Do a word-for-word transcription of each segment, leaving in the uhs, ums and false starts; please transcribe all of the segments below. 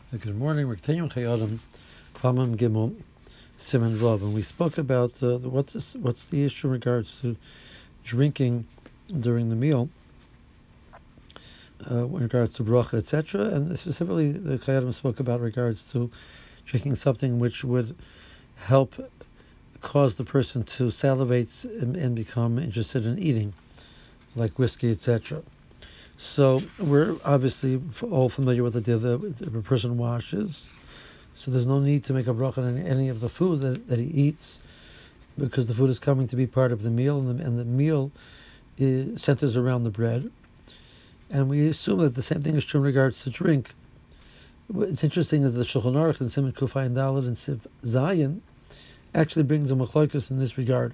Good morning. We're continuing Chayodim, Klamam Gimel, Simon Vav, and we spoke about uh, the, what's this, what's the issue in regards to drinking during the meal, uh, in regards to bracha, et cetera. And specifically, the Chayodim spoke about in regards to drinking something which would help cause the person to salivate and, and become interested in eating, like whiskey, et cetera. So we're obviously all familiar with the idea that if a person washes, so there's no need to make a bracha on any, any of the food that, that he eats, because the food is coming to be part of the meal, and the, and the meal is, centers around the bread. And we assume that the same thing is true in regards to drink. What's interesting is the Shulchan Aruch in Siman Kufay and Dalet and Siv Zayin actually brings a machlokes in this regard.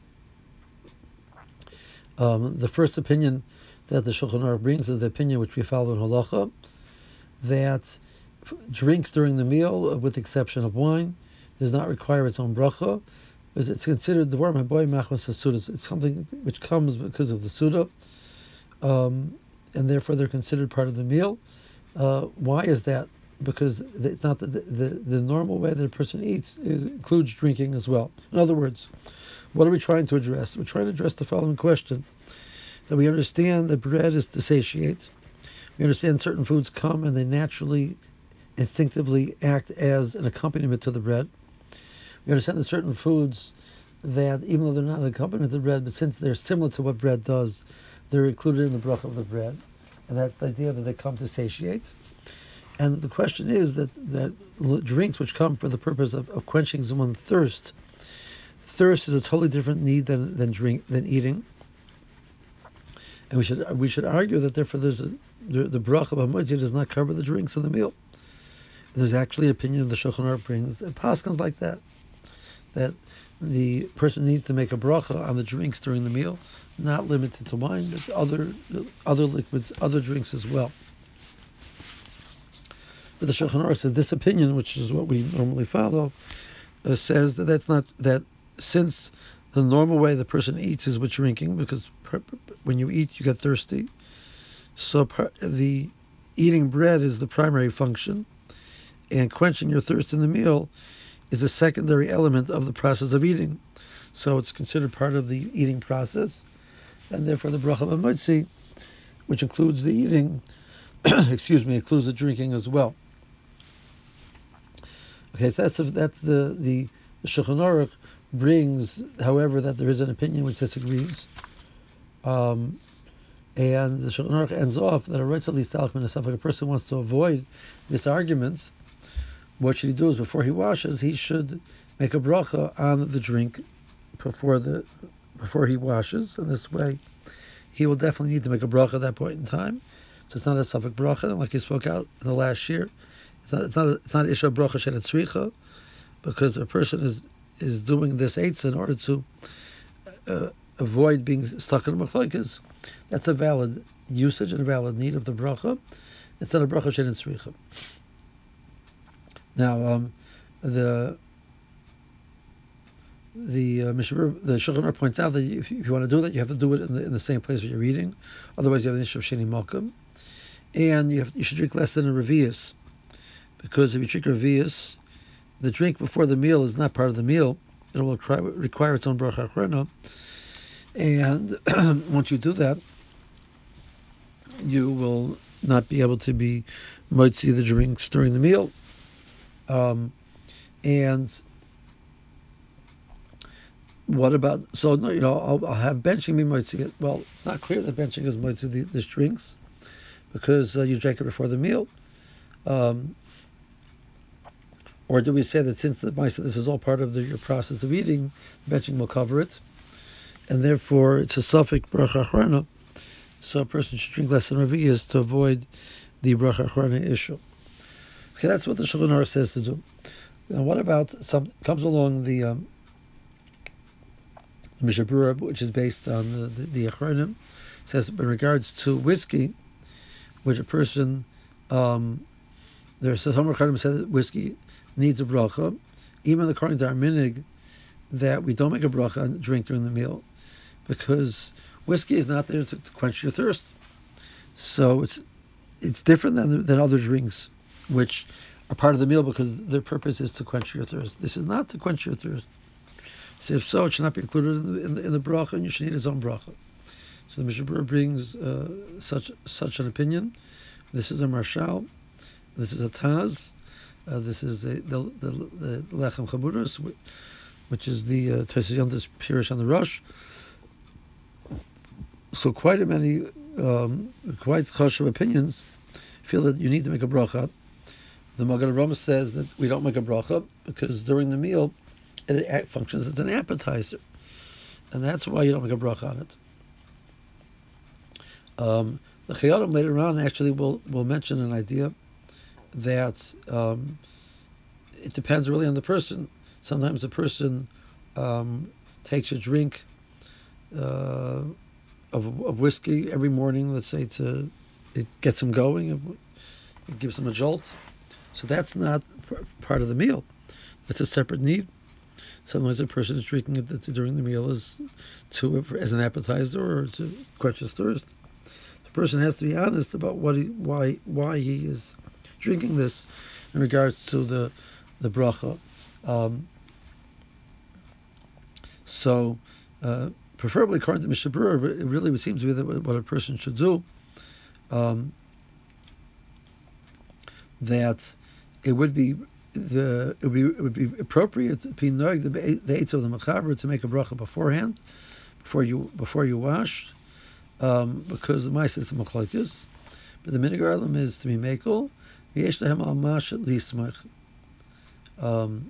Um, the first opinion that the Shulchan Aruch brings is the opinion which we follow in Halacha, that drinks during the meal, with the exception of wine, does not require its own bracha. It's considered the word boy machmas hasuda. It's something which comes because of the suda, um, and therefore they're considered part of the meal. Uh, why is that? Because it's not the, the the normal way that a person eats is, includes drinking as well. In other words, what are we trying to address? We're trying to address the following question: that we understand that bread is to satiate. We understand certain foods come and they naturally, instinctively act as an accompaniment to the bread. We understand that certain foods that, even though they're not an accompaniment to the bread, but since they're similar to what bread does, they're included in the bracha of the bread. And that's the idea that they come to satiate. And the question is that, that drinks which come for the purpose of, of quenching someone's thirst, thirst is a totally different need than, than drink than eating. And we should we should argue that therefore there's a, the, the bracha of Hamotzi does not cover the drinks in the meal. And there's actually an opinion of the Shulchan Aruch brings, and paskins like that, that the person needs to make a bracha on the drinks during the meal, not limited to wine, but other other liquids, other drinks as well. But the Shulchan Aruch says this opinion, which is what we normally follow, uh, says that that's not that since the normal way the person eats is with drinking, because when you eat you get thirsty, so the eating bread is the primary function, and quenching your thirst in the meal is a secondary element of the process of eating. So it's considered part of the eating process, and therefore the bracha of Hamotzi, which includes the eating, excuse me, includes the drinking as well. Okay, so that's the, that's the the, the Shulchan Aruch brings, however, that there is an opinion which disagrees, um, and the Shulchan Aruch ends off that a right least if a person wants to avoid this argument, what should he do is before he washes, he should make a bracha on the drink before the before he washes. And this way, he will definitely need to make a bracha at that point in time. So it's not a safek bracha, and like you spoke out in the last year, it's not it's not a, it's not isha bracha shel tzricha, because a person is is doing this eitz in order to uh, avoid being stuck in a machlokes. That's a valid usage and a valid need of the bracha. It's not a bracha shel tzricha. Now, um, the the uh, Mishmur, the Shulchan Aruch points out that if you, if you want to do that, you have to do it in the in the same place where you're eating. Otherwise, you have the issue of sheni malkum, and you have you should drink less than a revius, because if you drink a revius, the drink before the meal is not part of the meal. It will require, require its own bracha achrona, and once you do that, you will not be able to be motzi the drinks during the meal. Um, and what about, so no, you know, I'll, I'll have benching be moitzi. Well, it's not clear that benching is moitzi the, the drinks, because uh, you drank it before the meal. Um, or do we say that since the mice, this is all part of the, your process of eating, benching will cover it, and therefore it's a safek bracha achrona, so a person should drink less than revius to avoid the bracha achrona issue. Okay, that's what the Shulchan Aruch says to do. Now, what about some comes along the um, the Mishnah Berurah, which is based on the the, the Achronim, says in regards to whiskey, which a person um, there's some Achronim said that whiskey needs a bracha, even according to our minig, that we don't make a bracha on drink during the meal, because whiskey is not there to, to quench your thirst. So it's it's different than than other drinks, which are part of the meal because their purpose is to quench your thirst. This is not to quench your thirst. So if so, it should not be included in the, in the, in the bracha, and you should eat its own bracha. So the Mishnah Berurah brings uh, such such an opinion. This is a Marshal. This is a Taz. Uh, this is a, the, the, the Lechem Chaburos, which is the uh, Tosfos Yontif's Pirish on the Rosh. So quite a many, um, quite chashuv opinions feel that you need to make a bracha. The Magen Avraham says that we don't make a bracha because during the meal it functions as an appetizer, and that's why you don't make a bracha on it. Um, the Chayyim later on actually will will mention an idea that um, it depends really on the person. Sometimes a person um, takes a drink uh, of, of whiskey every morning, let's say, to it gets him going, it gives him a jolt. So that's not part of the meal. That's a separate need. Sometimes a person is drinking it during the meal as to as an appetizer or to quench his thirst. The person has to be honest about what he, why why he is drinking this in regards to the the bracha. Um, so, uh, preferably according to Mishnah Berurah, it really would seem to be that what a person should do. Um, that it would be the it would be it would be appropriate to be the the eitz of the mechaber to make a bracha beforehand, before you before you wash, um, because the ma'aseh is a machlokes, but the minhag olam is to be mekel. V'yesh lehem al mash lismach. Um,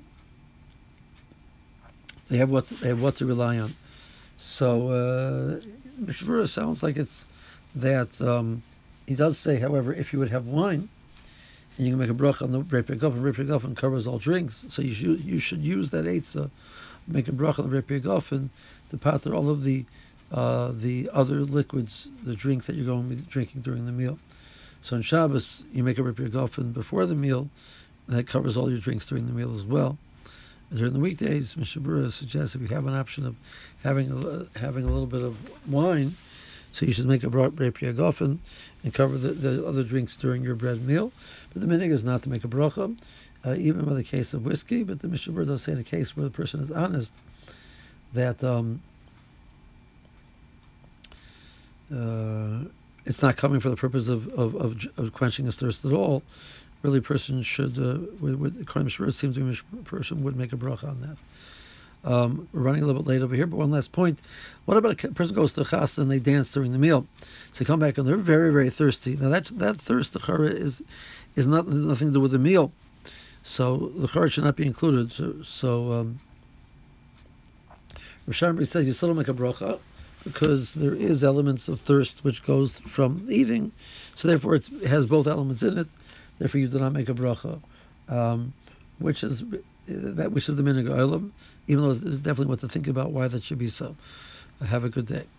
they have what they have what to rely on. So uh, Mishnah Berurah sounds like it's that um, he does say, however, if you would have wine, and you can make a bracha on the Brei Pigafen, Brei Pigafen covers all drinks, so you should you should use that eitzah, make a bracha on the Brei Pigafen to pater all of the uh, the other liquids, the drinks that you're going to be drinking during the meal. So on Shabbos, you make a Brei Pigafen before the meal, and that covers all your drinks during the meal as well. And during the weekdays, Mishnah Berurah suggests if you have an option of having a, having a little bit of wine, so you should make a Brei Pigafen and cover the, the other drinks during your bread meal. But the minhag is not to make a bracha, uh, even by the case of whiskey. But the Mishnah Berurah does say in a case where the person is honest that um, uh, it's not coming for the purpose of, of, of, of quenching his thirst at all. Really, a person should, uh, with, with according to Mishnah Berurah, it seems to me a person would make a bracha on that. Um, we're running a little bit late over here, but one last point. What about a person goes to chasna and they dance during the meal? So they come back and they're very, very thirsty. Now that that thirst, the chara, is is not nothing to do with the meal. So the chara should not be included. So, so um, Rav Sharmberg says you still don't make a bracha because there is elements of thirst which goes from eating. So therefore it's, it has both elements in it. Therefore you do not make a bracha, um, which is that which is the minhag olam. Even though there's definitely what to think about why that should be so. Have a good day.